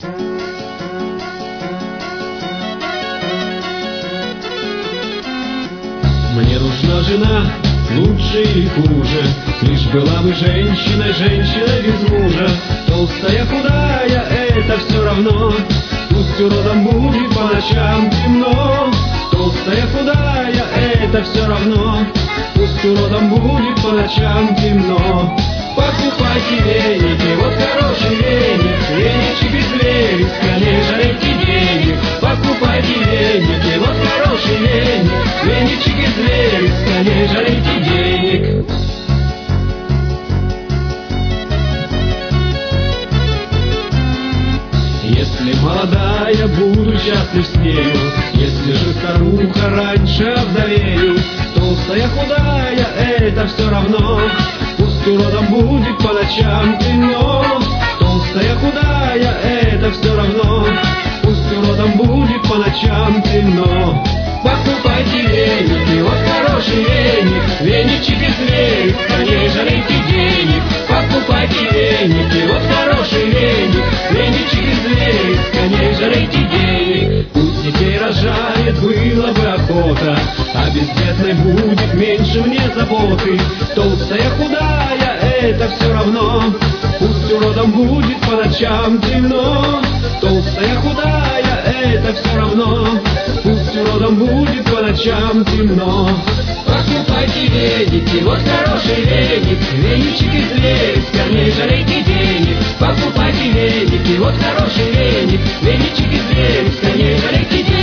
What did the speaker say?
Мне нужна жена, лучше или хуже, лишь была бы женщиной, женщиной без мужа. Толстая, худая, это все равно, пусть уродом будет по ночам темно. Толстая, худая, это все равно, пусть уродом будет по ночам темно. Покупайте веники, вот хороший веник, веничек из вереска, не жалейте денег. Покупайте веники, вот хороший веник, веничек из вереска, не жалейте денег. Если молодая, буду счастлив с нею, если же старуха, раньше овдовею. Толстая, худая, это все равно, пусть уродом будет по ночам темно. Толстая, худая, это все равно, пусть уродом будет по ночам темно. Покупайте веники, вот хороший веник, веничек из вереска, не жалейте денег. Покупайте веники, вот хороший веник, веничек из вереска, не жалейте денег. Пусть детей рожает, было бы охота, а бездетной будет меньше мне заботы. Толстая, худая, это все равно, пусть уродом будет по ночам темно. Толстая, худая, это все равно, пусть уродом будет по ночам темно. Покупайте веники, вот хороший веник, веничек из вереска, не жалейте денег. Покупайте веники, вот хороший веник, веничек из вереска, не жалейте денег.